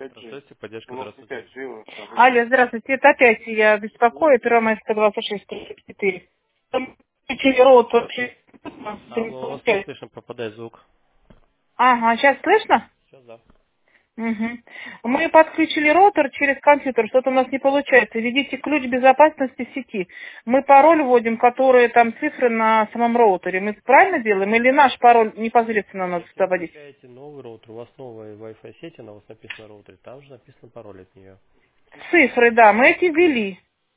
5G. Здравствуйте, поддержка, У нас не здравствуйте. 5G, у нас обычный. Алло, здравствуйте. Это опять я беспокою. Первомайская 26-34. Там включили рот вообще. У вас не слышно, пропадает звук. Ага, сейчас слышно? Сейчас да. Угу. Мы подключили роутер через компьютер, что-то у нас не получается. Введите ключ безопасности сети. Мы пароль вводим, которые там цифры на самом роутере. Мы правильно делаем? Или наш пароль непосредственно надо Если сюда вы вводить? включаете новый роутер, у вас новая Wi-Fi сеть, она у вас написана на роутере, там же написан пароль от нее. Цифры, да, мы эти ввели.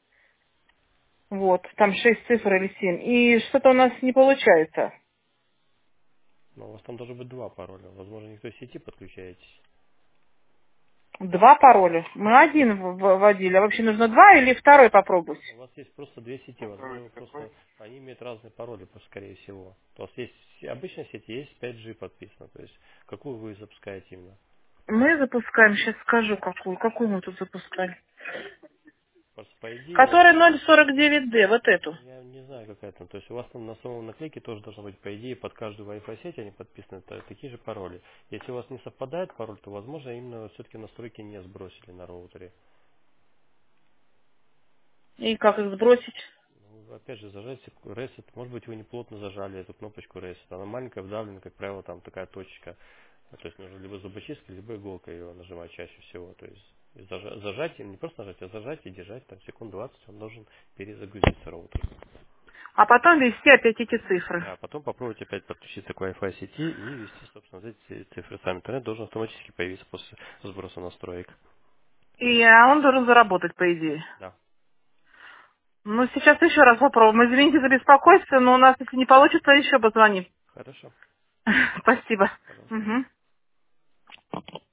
Вот, там 6 цифр или 7. И что-то у нас не получается. Но у вас там должно быть два пароля. Возможно, не к той сети подключаетесь. Два пароля. Мы один вводили. А вообще нужно два или второй попробовать? У вас есть просто две сети, А возможно, второй вы какой? просто они имеют разные пароли, просто скорее всего. У вас есть обычная сеть, есть 5G подписано. То есть какую вы запускаете именно? Мы запускаем, сейчас скажу какую. Какую мы тут запускали? Просто по идее у вас, Которая 049D, вот эту. я не знаю какая там, то есть у вас там на самом наклейке тоже должно быть по идее под каждую Wi-Fi сеть они подписаны такие же пароли. Если у вас не совпадает пароль, то возможно именно все-таки настройки не сбросили на роутере. И как их сбросить? Ну, опять же, зажать reset. Может быть, вы не плотно зажали эту кнопочку reset. Она маленькая, вдавлена, как правило, там такая точечка. То есть нужно либо зубочисткой, либо иголкой ее нажимать чаще всего. То есть зажать, не просто нажать, а зажать и держать там секунд 20, он должен перезагрузиться роутер. А потом ввести опять эти цифры. Да, потом попробуйте опять подключиться к Wi-Fi сети и ввести, собственно, вот эти цифры. Сам интернет должен автоматически появиться после сброса настроек. И он должен заработать, по идее. Да. Ну, сейчас еще раз попробуем. Извините за беспокойство, но у нас, если не получится, еще позвоним. Хорошо. Спасибо. Пожалуйста. Мгм.